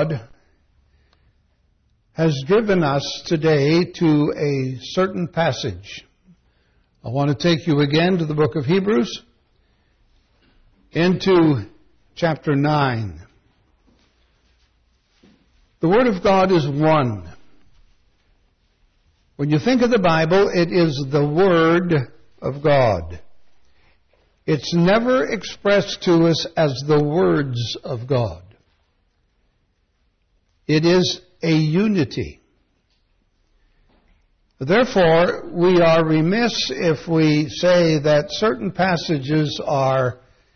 God has driven us today to a certain passage. I want to take you again to the book of Hebrews, into chapter 9. The Word of God is one. When you think of the Bible, it is the Word of God. It's never expressed to us as the words of God. It is a unity. Therefore, we are remiss if we say that certain passages are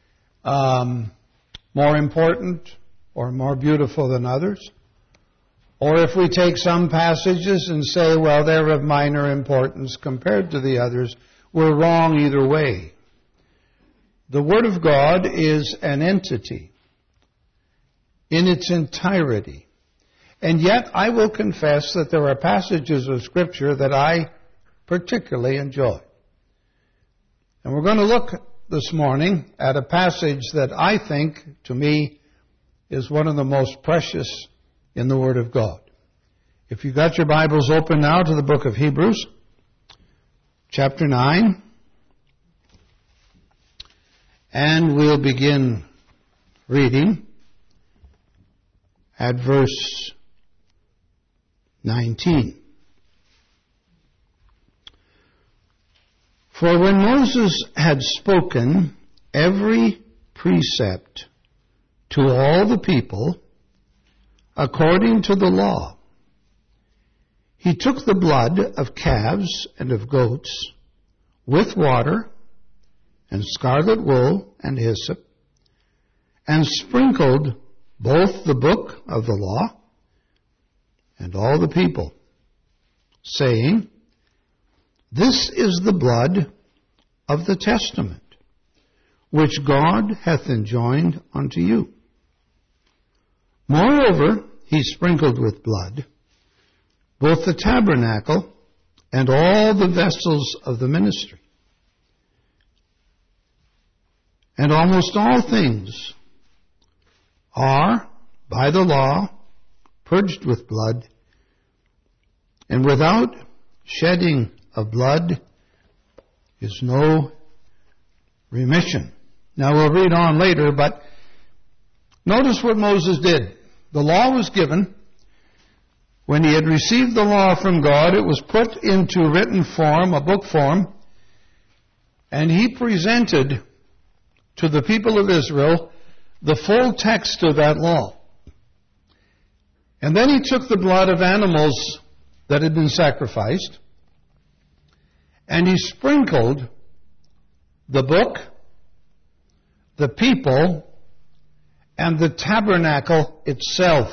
more important or more beautiful than others. Or if we take some passages and say, well, they're of minor importance compared to the others, we're wrong either way. The Word of God is an entity in its entirety. And yet, I will confess that there are passages of Scripture that I particularly enjoy. And we're going to look this morning at a passage that I think, to me, is one of the most precious in the Word of God. If you've got your Bibles open now to the book of Hebrews, chapter 9, and we'll begin reading at verse 19. For when Moses had spoken every precept to all the people according to the law, he took the blood of calves and of goats with water and scarlet wool and hyssop, and sprinkled both the book of the law and all the people, saying, This is the blood of the testament, which God hath enjoined unto you. Moreover, he sprinkled with blood both the tabernacle and all the vessels of the ministry. And almost all things are, by the law, purged with blood, and without shedding of blood is no remission. Now we'll read on later, but notice what Moses did. The law was given. When he had received the law from God, it was put into written form, a book form, and he presented to the people of Israel the full text of that law. And then he took the blood of animals that had been sacrificed, and he sprinkled the book, the people, and the tabernacle itself.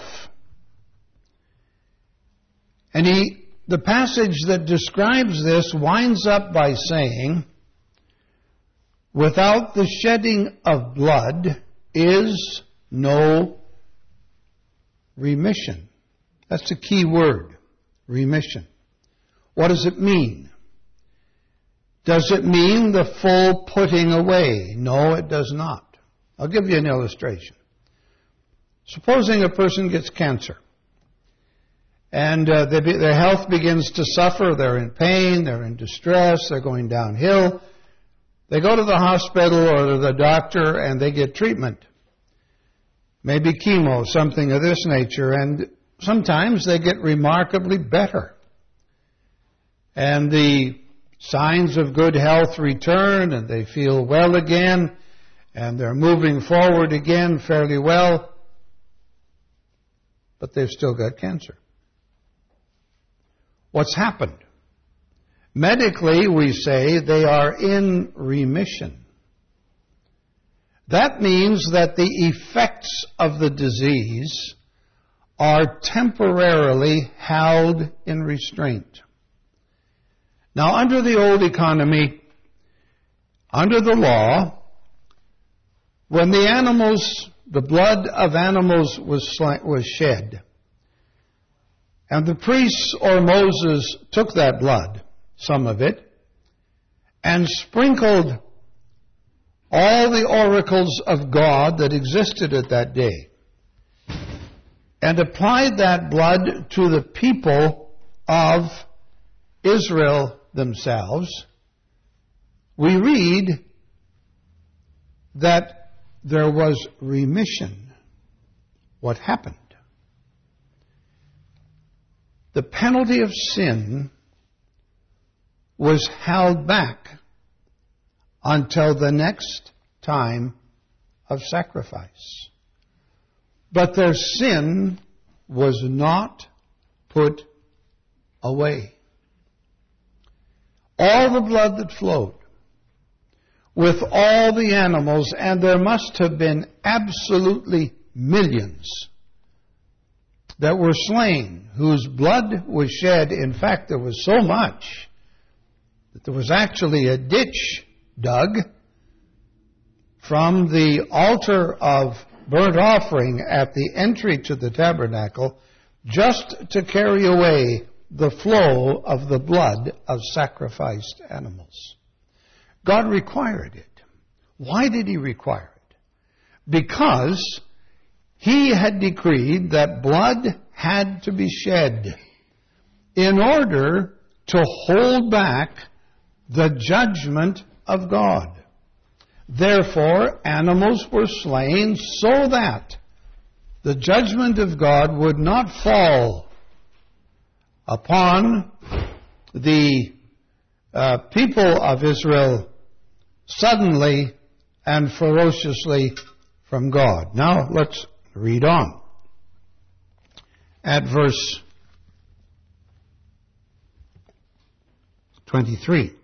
And the passage that describes this winds up by saying, without the shedding of blood is no remission. That's a key word, remission. What does it mean? Does it mean the full putting away? No, it does not. I'll give you an illustration. Supposing a person gets cancer, and their health begins to suffer. They're in pain, they're in distress, they're going downhill. They go to the hospital or to the doctor and they get treatment. Maybe chemo, something of this nature, and sometimes they get remarkably better. And the signs of good health return, and they feel well again, and they're moving forward again fairly well, but they've still got cancer. What's happened? Medically, we say they are in remission. That means that the effects of the disease are temporarily held in restraint. Now, under the old economy, under the law, when the blood of animals was shed, and the priests or Moses took that blood, some of it, and sprinkled all the oracles of God that existed at that day. and applied that blood to the people of Israel themselves, we read that there was remission. What happened? The penalty of sin was held back until the next time of sacrifice. But their sin was not put away. All the blood that flowed, with all the animals, and there must have been absolutely millions that were slain, whose blood was shed. In fact, there was so much that there was actually a ditch dug from the altar of burnt offering at the entry to the tabernacle just to carry away the flow of the blood of sacrificed animals. God required it. Why did He require it? Because He had decreed that blood had to be shed in order to hold back the judgment of God. Therefore, animals were slain so that the judgment of God would not fall upon the people of Israel suddenly and ferociously from God. Now, let's read on. At verse 23.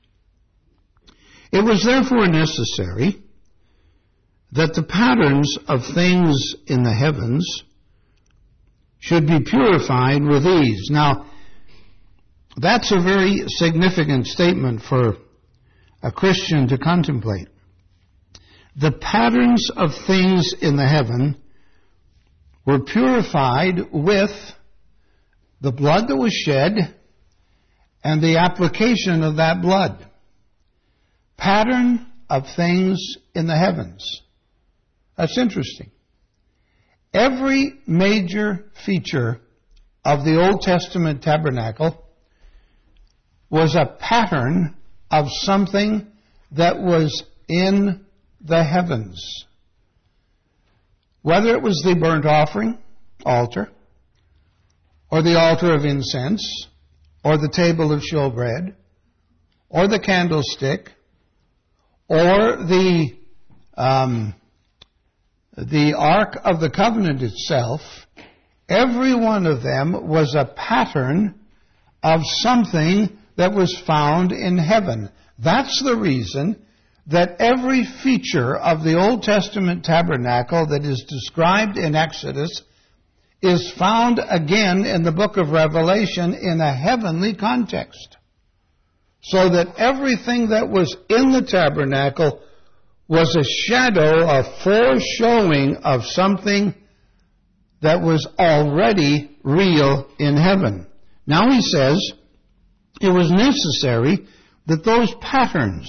It was therefore necessary that the patterns of things in the heavens should be purified with these. Now, that's a very significant statement for a Christian to contemplate. The patterns of things in the heaven were purified with the blood that was shed and the application of that blood. Pattern of things in the heavens. That's interesting. Every major feature of the Old Testament tabernacle was a pattern of something that was in the heavens. Whether it was the burnt offering altar, or the altar of incense, or the table of showbread, or the candlestick, or the Ark of the Covenant itself, every one of them was a pattern of something that was found in heaven. That's the reason that every feature of the Old Testament tabernacle that is described in Exodus is found again in the book of Revelation in a heavenly context. So that everything that was in the tabernacle was a shadow, a foreshowing of something that was already real in heaven. Now he says it was necessary that those patterns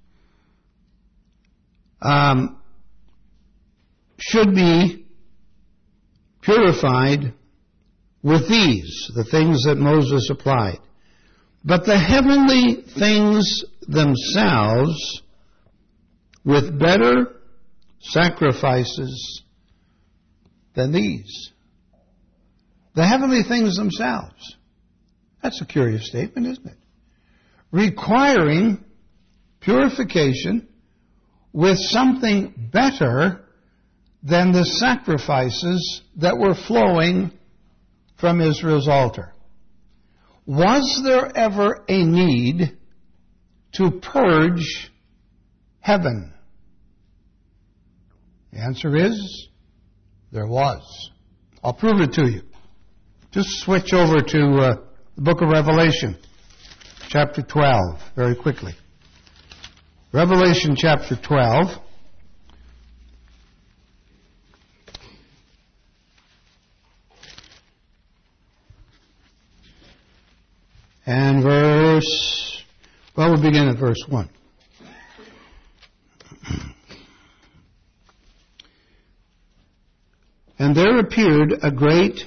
should be purified with these, the things that Moses applied. But the heavenly things themselves with better sacrifices than these. The heavenly things themselves. That's a curious statement, isn't it? Requiring purification with something better than the sacrifices that were flowing from Israel's altar. Was there ever a need to purge heaven? The answer is, there was. I'll prove it to you. Just switch over to the book of Revelation, chapter 12, very quickly. Revelation chapter 12. And we'll begin at verse 1. And there appeared a great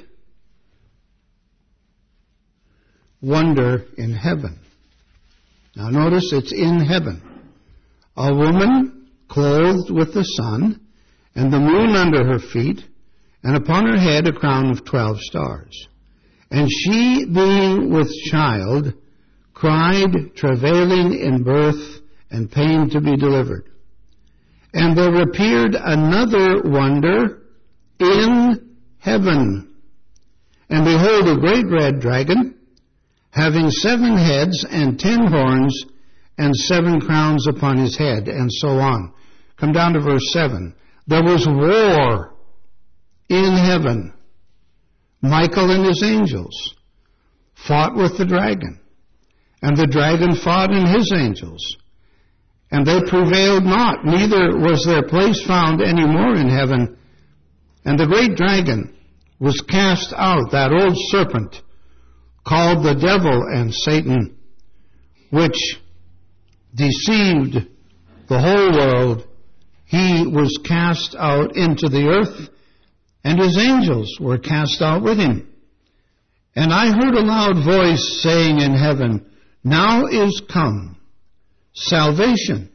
wonder in heaven. Now notice it's in heaven. A woman clothed with the sun, and the moon under her feet, and upon her head a crown of 12 stars. And she, being with child, cried, travailing in birth, and pain to be delivered. And there appeared another wonder in heaven. And behold, a great red dragon, having 7 heads and 10 horns, and 7 crowns upon his head, and so on. Come down to verse 7. There was war in heaven. Michael and his angels fought with the dragon, and the dragon fought and his angels. And they prevailed not, neither was their place found any more in heaven. And the great dragon was cast out, that old serpent, called the devil and Satan, which deceived the whole world. He was cast out into the earth, and his angels were cast out with him. And I heard a loud voice saying in heaven, Now is come salvation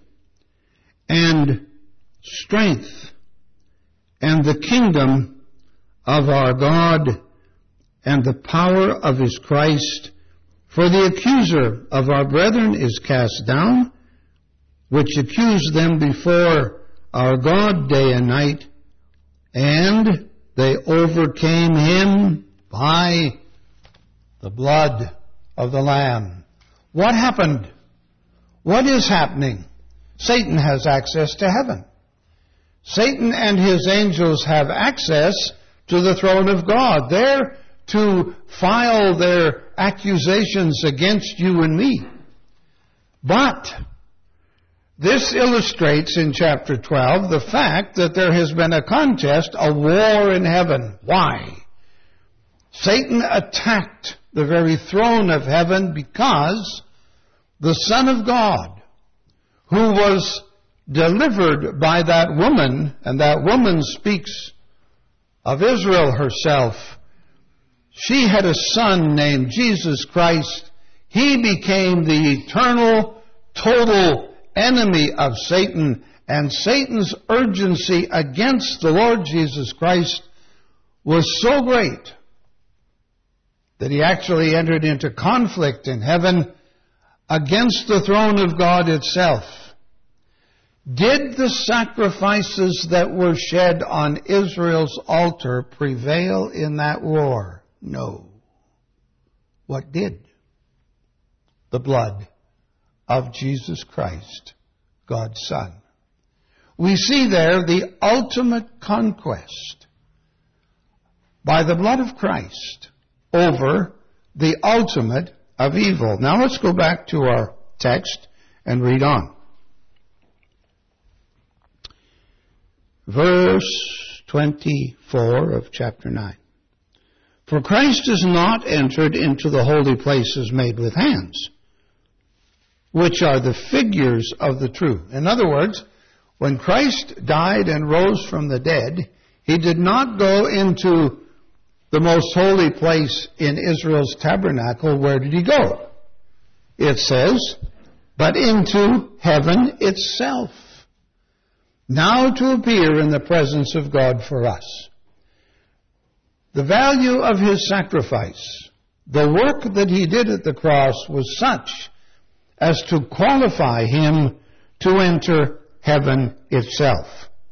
and strength and the kingdom of our God and the power of his Christ. For the accuser of our brethren is cast down, which accused them before our God day and night, and they overcame him by the blood of the Lamb. What happened? What is happening? Satan has access to heaven. Satan and his angels have access to the throne of God. They're to file their accusations against you and me. But this illustrates in chapter 12 the fact that there has been a contest, a war in heaven. Why? Satan attacked the very throne of heaven because the Son of God, who was delivered by that woman, and that woman speaks of Israel herself. She had a son named Jesus Christ. He became the eternal, total enemy of Satan, and Satan's urgency against the Lord Jesus Christ was so great that he actually entered into conflict in heaven against the throne of God itself. Did the sacrifices that were shed on Israel's altar prevail in that war? No. What did? The blood of Jesus Christ, God's Son. We see there the ultimate conquest by the blood of Christ over the ultimate of evil. Now let's go back to our text and read on. Verse 24 of chapter 9. For Christ is not entered into the holy places made with hands, which are the figures of the true. In other words, when Christ died and rose from the dead, he did not go into the most holy place in Israel's tabernacle. Where did he go? It says, but into heaven itself, now to appear in the presence of God for us. The value of his sacrifice, the work that he did at the cross, was such as to qualify him to enter heaven itself.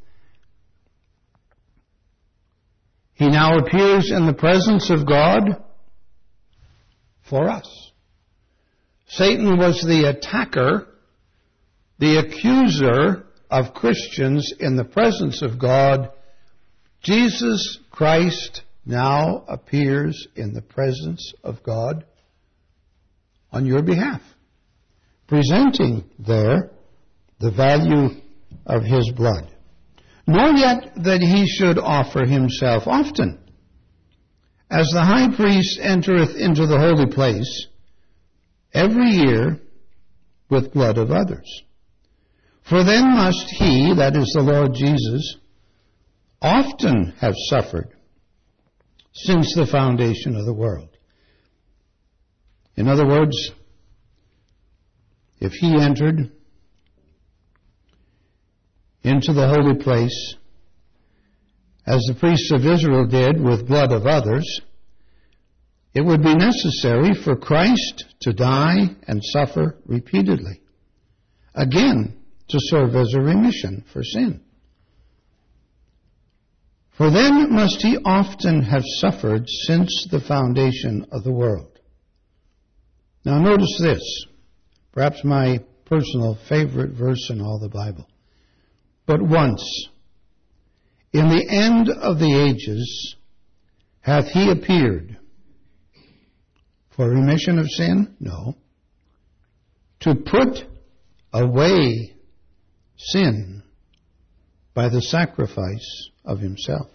He now appears in the presence of God for us. Satan was the attacker, the accuser of Christians in the presence of God. Jesus Christ now appears in the presence of God on your behalf, presenting there the value of his blood. Nor yet that he should offer himself often, as the high priest entereth into the holy place every year with blood of others. For then must he, that is the Lord Jesus, often have suffered since the foundation of the world. In other words, if he entered into the holy place, as the priests of Israel did with blood of others, it would be necessary for Christ to die and suffer repeatedly, again to serve as a remission for sin. For then must he often have suffered since the foundation of the world. Now notice this, perhaps my personal favorite verse in all the Bible. But once, in the end of the ages, hath he appeared. For remission of sin? No. To put away sin by the sacrifice of himself.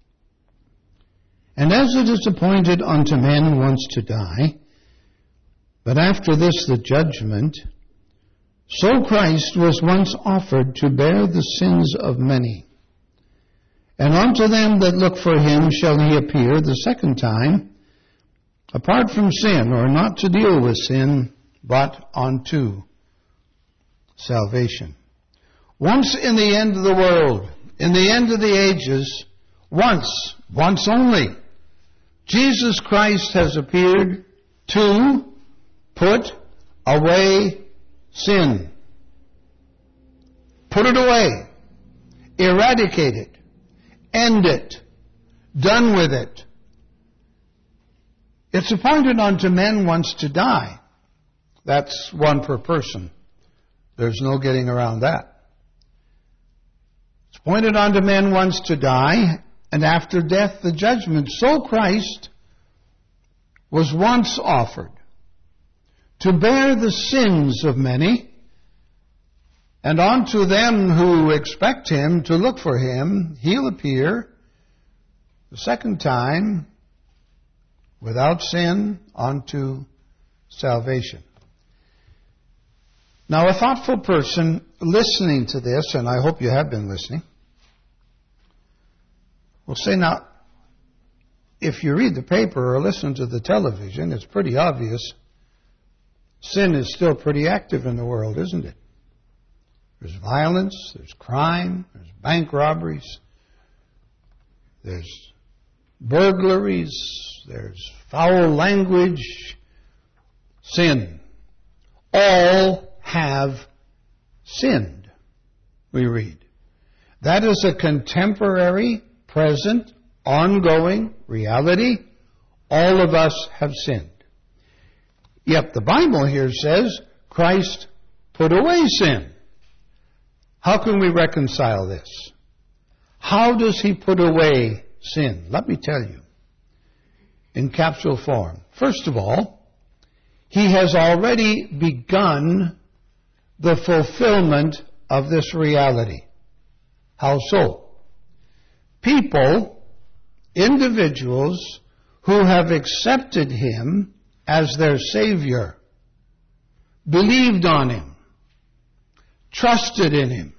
And as it is appointed unto men once to die, but after this the judgment, so Christ was once offered to bear the sins of many. And unto them that look for him shall he appear the second time, apart from sin, or not to deal with sin, but unto salvation. Once in the end of the world, in the end of the ages, once only, Jesus Christ has appeared to put away sin. Put it away. Eradicate it. End it. Done with it. It's appointed unto men once to die. That's one per person. There's no getting around that. It's appointed unto men once to die, and after death the judgment. So Christ was once offered to bear the sins of many, and unto them who expect him, to look for him, he'll appear the second time without sin unto salvation. Now, a thoughtful person listening to this, and I hope you have been listening, will say, now, if you read the paper or listen to the television, it's pretty obvious sin is still pretty active in the world, isn't it? There's violence, there's crime, there's bank robberies, there's burglaries, there's foul language, sin. All have sinned, we read. That is a contemporary, present, ongoing reality. All of us have sinned. Yet the Bible here says Christ put away sin. How can we reconcile this? How does he put away sin? Let me tell you in capsule form. First of all, he has already begun the fulfillment of this reality. How so? People, individuals who have accepted him as their Savior, believed on him, trusted in him,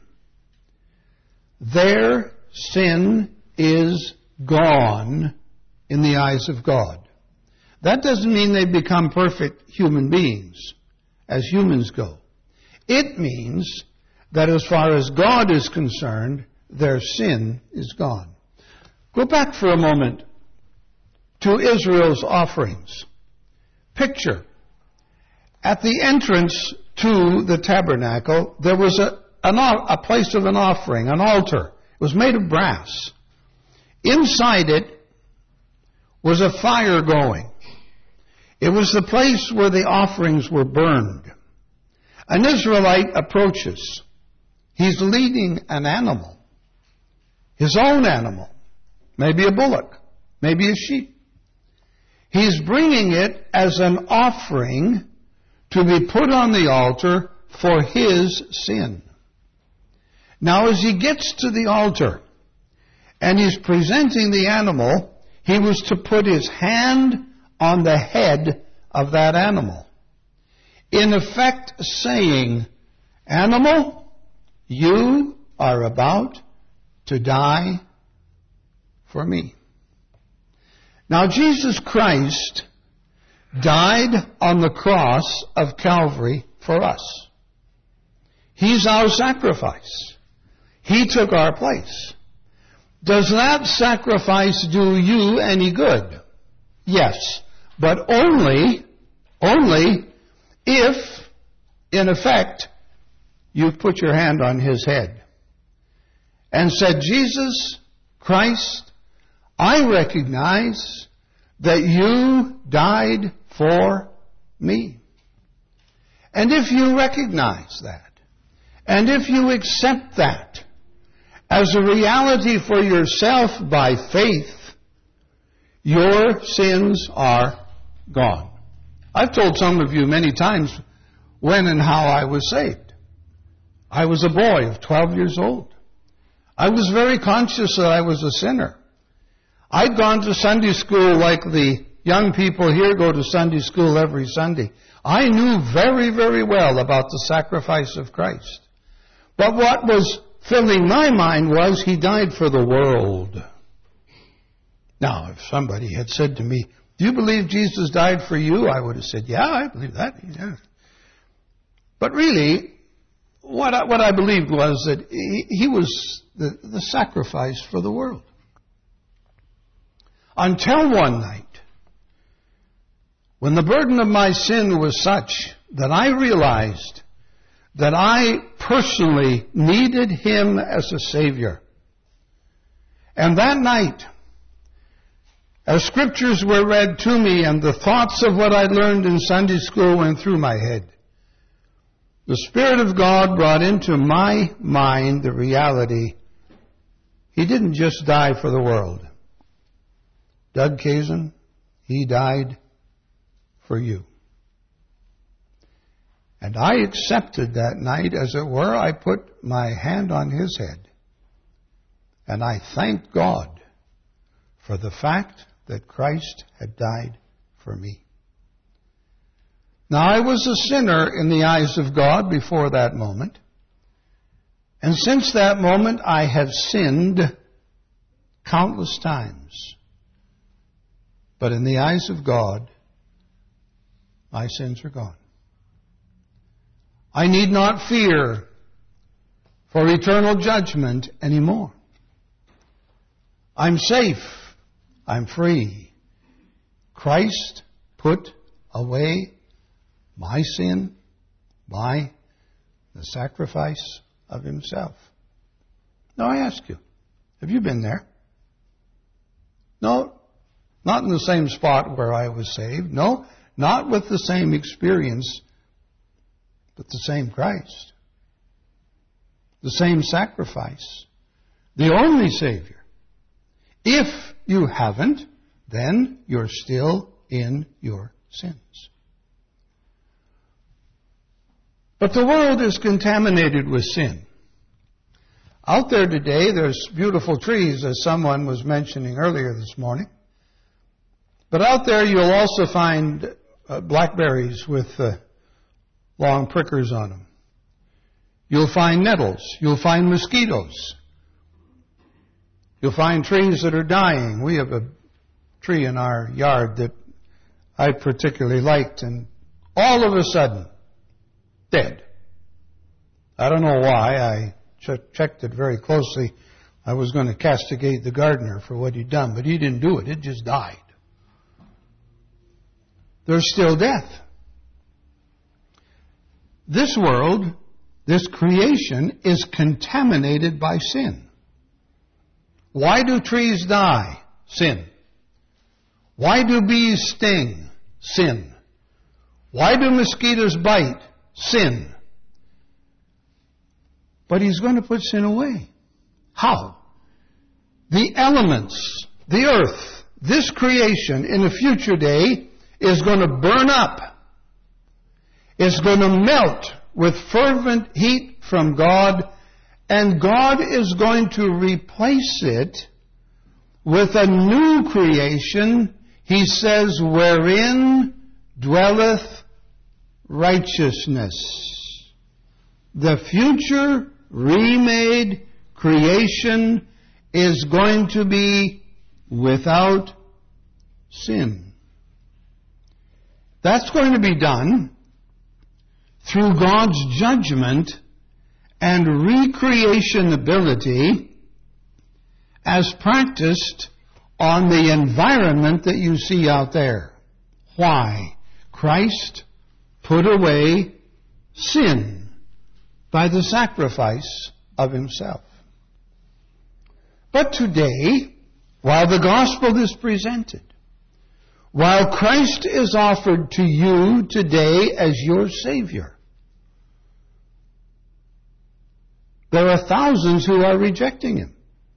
their sin is gone in the eyes of God. That doesn't mean they become perfect human beings, as humans go. It means that as far as God is concerned, their sin is gone. Go back for a moment to Israel's offerings. Picture, at the entrance to the tabernacle, there was a place of an offering, an altar. It was made of brass. Inside it was a fire going. It was the place where the offerings were burned. An Israelite approaches. He's leading an animal, his own animal, maybe a bullock, maybe a sheep. He's bringing it as an offering to be put on the altar for his sin. Now, as he gets to the altar and he's presenting the animal, he was to put his hand on the head of that animal, in effect saying, "Animal, you are about to die for me." Now, Jesus Christ died on the cross of Calvary for us. He's our sacrifice. He took our place. Does that sacrifice do you any good? Yes, but only if, in effect, you've put your hand on his head and said, Jesus Christ, I recognize that you died for me. And if you recognize that, and if you accept that as a reality for yourself by faith, your sins are gone. I've told some of you many times when and how I was saved. I was a boy of 12 years old. I was very conscious that I was a sinner. I'd gone to Sunday school like the young people here go to Sunday school every Sunday. I knew very, very well about the sacrifice of Christ. But what was filling my mind was he died for the world. Now, if somebody had said to me, do you believe Jesus died for you? I would have said, yeah, I believe that. Yeah. But really, what I believed was that he was the sacrifice for the world. Until one night, when the burden of my sin was such that I realized that I personally needed him as a Savior. And that night, as scriptures were read to me and the thoughts of what I learned in Sunday school went through my head, the Spirit of God brought into my mind the reality, he didn't just die for the world. Doug Kazin, he died for you. And I accepted that night, as it were. I put my hand on his head. And I thanked God for the fact that Christ had died for me. Now, I was a sinner in the eyes of God before that moment. And since that moment, I have sinned countless times. But in the eyes of God, my sins are gone. I need not fear for eternal judgment anymore. I'm safe. I'm free. Christ put away my sin by the sacrifice of himself. Now I ask you, have you been there? No, not in the same spot where I was saved. No, not with the same experience, but the same Christ. The same sacrifice. The only Savior. If you haven't, then you're still in your sins. But the world is contaminated with sin. Out there today, there's beautiful trees, as someone was mentioning earlier this morning. But out there you'll also find blackberries with long prickers on them. You'll find nettles. You'll find mosquitoes. You'll find trees that are dying. We have a tree in our yard that I particularly liked, and all of a sudden, dead. I don't know why. I checked it very closely. I was going to castigate the gardener for what he'd done, but he didn't do it. It just died. There's still death. This world, this creation, is contaminated by sin. Why do trees die? Sin. Why do bees sting? Sin. Why do mosquitoes bite? Sin. But he's going to put sin away. How? The elements, the earth, this creation in a future day is going to burn up. It's going to melt with fervent heat from God, and God is going to replace it with a new creation, he says, wherein dwelleth righteousness. The future remade creation is going to be without sin. That's going to be done through God's judgment and recreation ability as practiced on the environment that you see out there. Why? Christ put away sin by the sacrifice of himself. But today, while the gospel is presented, while Christ is offered to you today as your Savior, there are thousands who are rejecting him.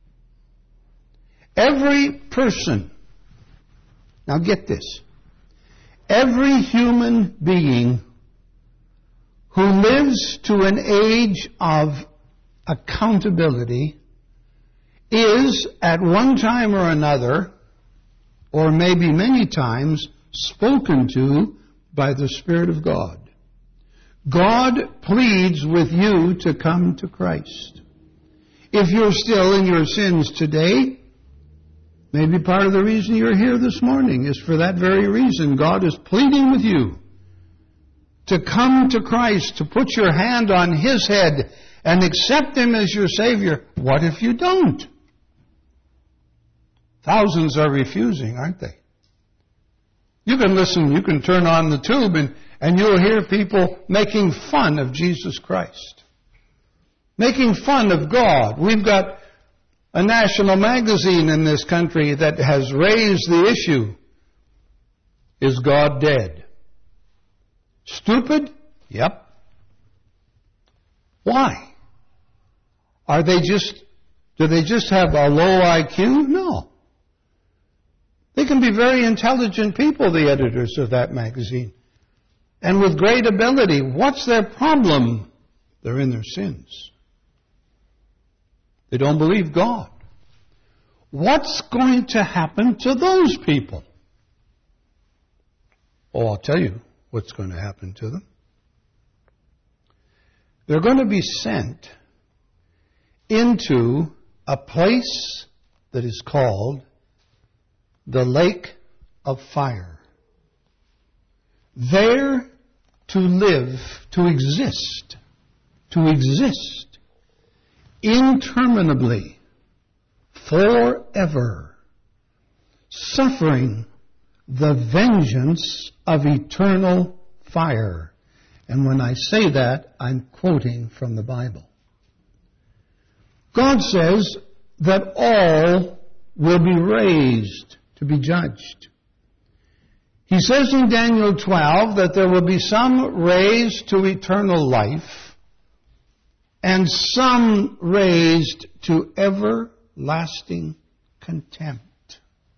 Every person, now get this, every human being who lives to an age of accountability is at one time or another, or maybe many times, spoken to by the Spirit of God. God pleads with you to come to Christ. If you're still in your sins today, maybe part of the reason you're here this morning is for that very reason. God is pleading with you to come to Christ, to put your hand on his head and accept him as your Savior. What if you don't? Thousands are refusing, aren't they? You can listen, you can turn on the tube and you'll hear people making fun of Jesus Christ. Making fun of God. We've got a national magazine in this country that has raised the issue. Is God dead? Stupid? Yep. Why? Do they just have a low IQ? No. They can be very intelligent people, the editors of that magazine. And with great ability. What's their problem? They're in their sins. They don't believe God. What's going to happen to those people? Oh, I'll tell you what's going to happen to them. They're going to be sent into a place that is called the lake of fire. There to live, to exist interminably, forever, suffering the vengeance of eternal fire. And when I say that, I'm quoting from the Bible. God says that all will be raised to be judged. He says in Daniel 12 that there will be some raised to eternal life and some raised to everlasting contempt.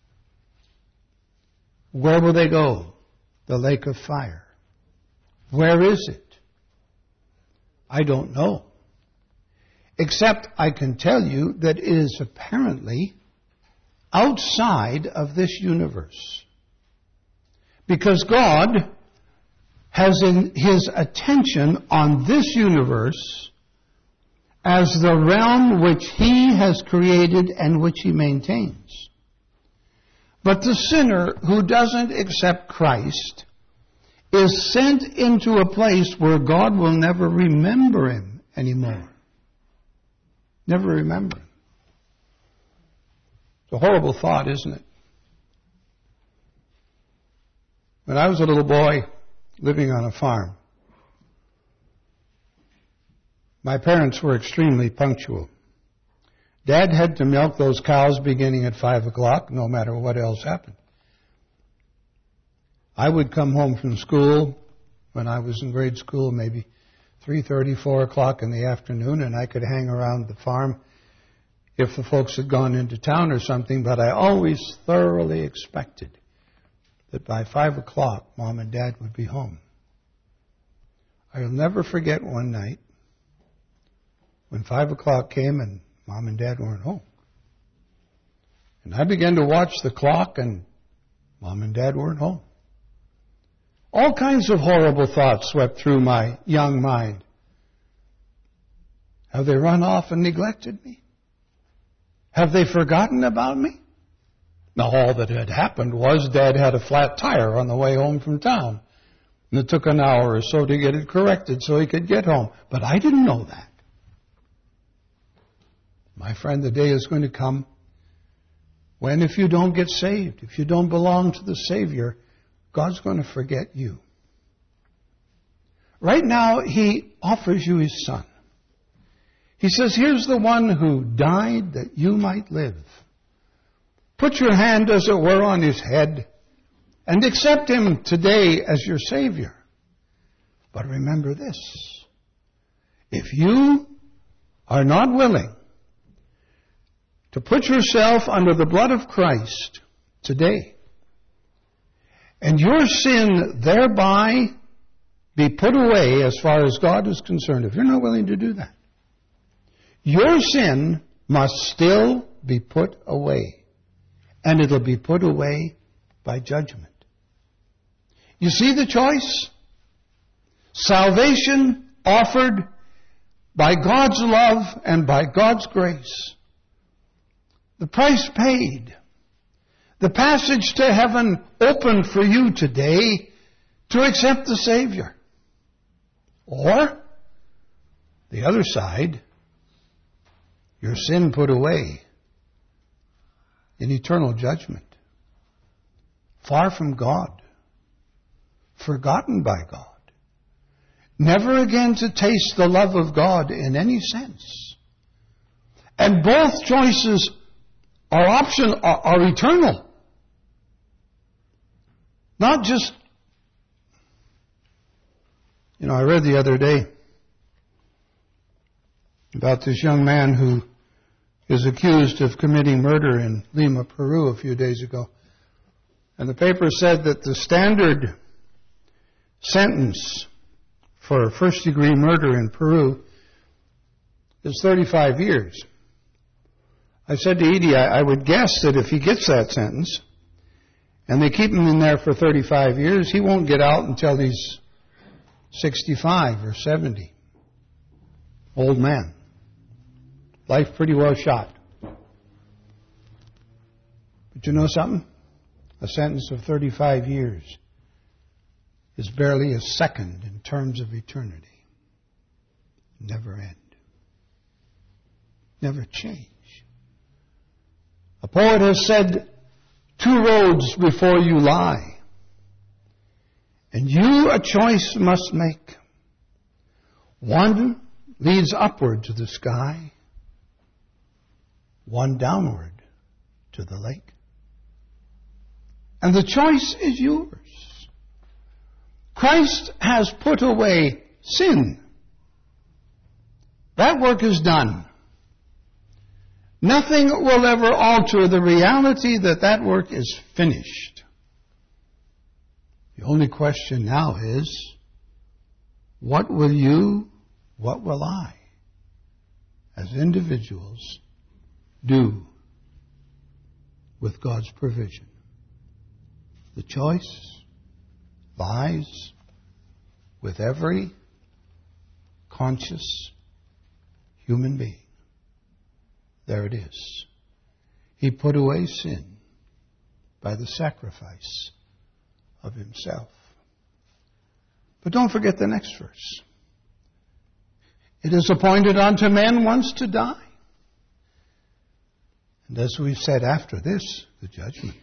Where will they go? The lake of fire. Where is it? I don't know. Except I can tell you that it is apparently outside of this universe. Because God has in his attention on this universe as the realm which he has created and which he maintains. But the sinner who doesn't accept Christ is sent into a place where God will never remember him anymore. Never remember him. It's a horrible thought, isn't it? When I was a little boy living on a farm, my parents were extremely punctual. Dad had to milk those cows beginning at 5 o'clock, no matter what else happened. I would come home from school when I was in grade school, maybe 3:30, 4 o'clock in the afternoon, and I could hang around the farm if the folks had gone into town or something, but I always thoroughly expected that by 5 o'clock, Mom and Dad would be home. I'll never forget one night when 5 o'clock came and Mom and Dad weren't home. And I began to watch the clock and Mom and Dad weren't home. All kinds of horrible thoughts swept through my young mind. Have they run off and neglected me? Have they forgotten about me? Now, all that had happened was Dad had a flat tire on the way home from town. And it took an hour or so to get it corrected so he could get home. But I didn't know that. My friend, the day is going to come when if you don't get saved, if you don't belong to the Savior, God's going to forget you. Right now, He offers you His Son. He says, here's the one who died that you might live. Put your hand, as it were, on His head and accept Him today as your Savior. But remember this. If you are not willing to put yourself under the blood of Christ today, and your sin thereby be put away as far as God is concerned, if you're not willing to do that, your sin must still be put away. And it'll be put away by judgment. You see the choice? Salvation offered by God's love and by God's grace. The price paid. The passage to heaven opened for you today to accept the Savior. Or, the other side, your sin put away in eternal judgment. Far from God. Forgotten by God. Never again to taste the love of God in any sense. And both choices are eternal. Not just, I read the other day about this young man who is accused of committing murder in Lima, Peru a few days ago. And the paper said that the standard sentence for first-degree murder in Peru is 35 years. I said to Edie, I would guess that if he gets that sentence, and they keep him in there for 35 years, he won't get out until he's 65 or 70. Old man. Life pretty well shot. But you know something? A sentence of 35 years is barely a second in terms of eternity. Never end. Never change. A poet has said, 2 roads before you lie, and you a choice must make. One leads upward to the sky, one downward to the lake. And the choice is yours. Christ has put away sin. That work is done. Nothing will ever alter the reality that work is finished. The only question now is, what will you, what will I, as individuals, do with God's provision? The choice lies with every conscious human being. There it is. He put away sin by the sacrifice of Himself. But don't forget the next verse. It is appointed unto men once to die. And as we've said, after this, the judgment.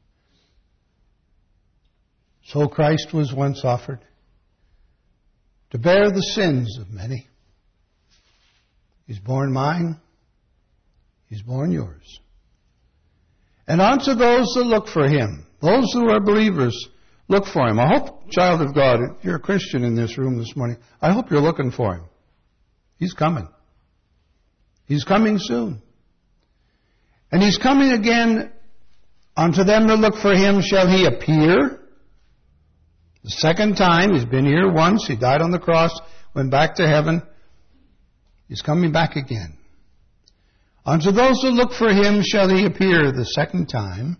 So Christ was once offered to bear the sins of many. He's borne mine. He's borne yours. And unto those that look for Him, those who are believers, look for Him. I hope, child of God, if you're a Christian in this room this morning, I hope you're looking for Him. He's coming. He's coming soon. And He's coming again. Unto them that look for Him shall He appear. The second time. He's been here once. He died on the cross, went back to heaven. He's coming back again. Unto those who look for Him shall He appear the second time.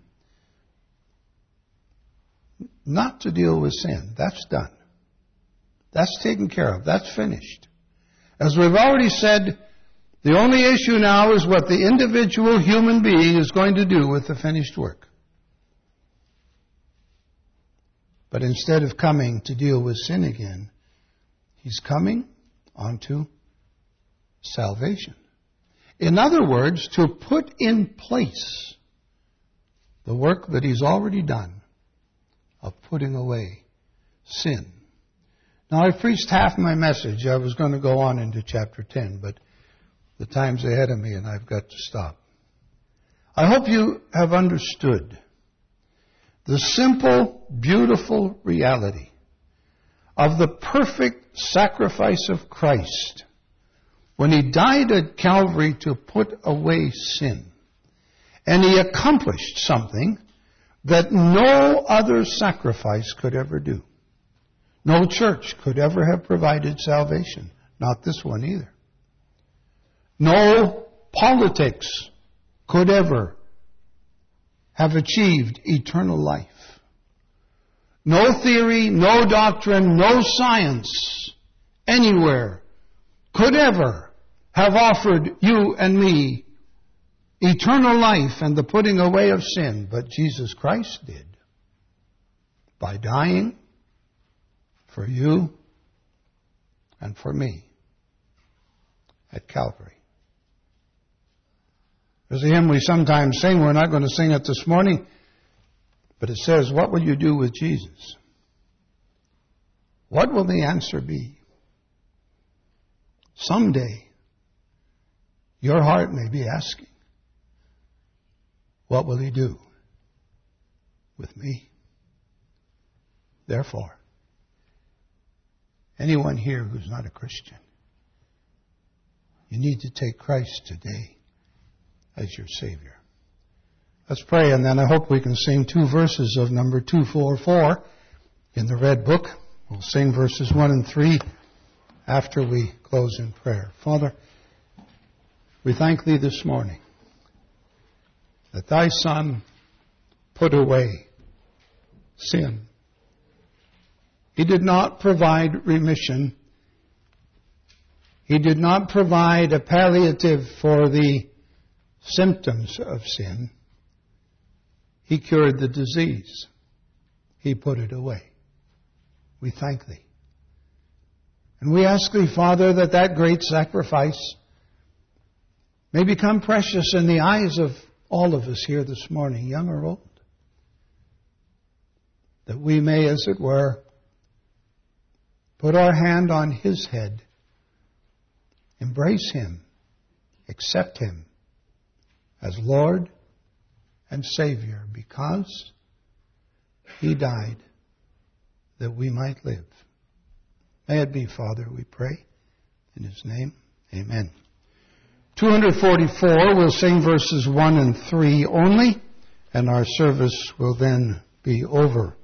Not to deal with sin. That's done. That's taken care of. That's finished. As we've already said, the only issue now is what the individual human being is going to do with the finished work. But instead of coming to deal with sin again, He's coming onto salvation. In other words, to put in place the work that He's already done of putting away sin. Now, I've preached half my message. I was going to go on into chapter 10, but the time's ahead of me and I've got to stop. I hope you have understood the simple, beautiful reality of the perfect sacrifice of Christ when He died at Calvary to put away sin. And He accomplished something that no other sacrifice could ever do. No church could ever have provided salvation. Not this one either. No politics could ever have achieved eternal life. No theory, no doctrine, no science anywhere could ever have offered you and me eternal life and the putting away of sin, but Jesus Christ did by dying for you and for me at Calvary. There's a hymn we sometimes sing. We're not going to sing it this morning, but it says, "What will you do with Jesus?" What will the answer be? Someday, your heart may be asking, what will He do with me? Therefore, anyone here who's not a Christian, you need to take Christ today as your Savior. Let's pray, and then I hope we can sing 2 verses of number 244 in the red book. We'll sing verses 1 and 3 after we close in prayer. Father, we thank Thee this morning that Thy Son put away sin. He did not provide remission. He did not provide a palliative for the symptoms of sin. He cured the disease. He put it away. We thank Thee. And we ask Thee, Father, that that great sacrifice may become precious in the eyes of all of us here this morning, young or old. That we may, as it were, put our hand on His head, embrace Him, accept Him as Lord and Savior, because He died that we might live. May it be, Father, we pray. In His name, amen. 244, we'll sing verses 1 and 3 only, and our service will then be over.